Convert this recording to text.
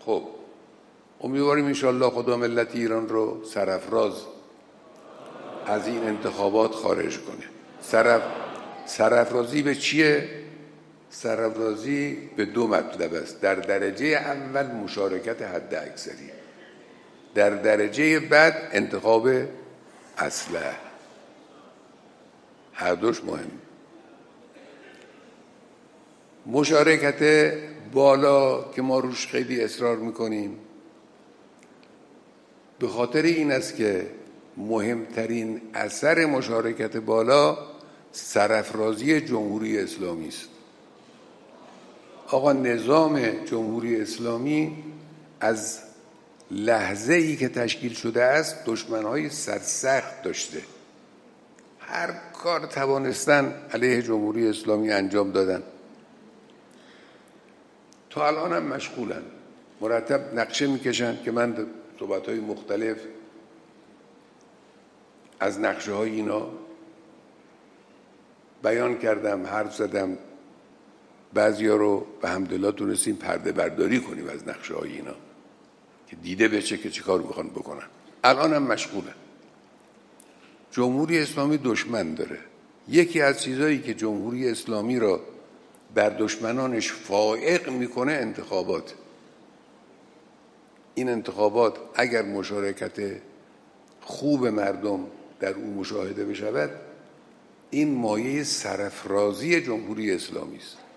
خب امیدواریم انشالله خدا ملت ایران رو سرافراز از این انتخابات خارج کنه. سرافرازی به چیه؟ سرافرازی به دو مطلب است. در درجه اول مشارکت حد اکثری، در درجه بعد انتخاب اصلح. هر دوش مهم. مشارکت بالا که ما روش خیلی اصرار میکنیم به خاطر این است که مهمترین اثر مشارکت بالا سرافرازی جمهوری اسلامی است. آقا نظام جمهوری اسلامی از لحظه ای که تشکیل شده است دشمنهای سرسخت داشته، هر کار توانستن علیه جمهوری اسلامی انجام دادن، تا الان هم مشغولن، مرتب نقشه میکشن که من صحبت‌های مختلف از نقشه های اینا بیان کردم، حرف زدم، بعضیا رو به حمدالله تونستیم پرده برداری کنیم از نقشه های اینا که دیده بشه که چه کار میخوان بکنن. الان هم مشغولن. جمهوری اسلامی دشمن داره. یکی از چیزایی که جمهوری اسلامی را بر دشمنانش فائق میکنه انتخابات. این انتخابات اگر مشارکت خوب مردم در اون مشاهده بشود، این مایه سرافرازی جمهوری اسلامی است.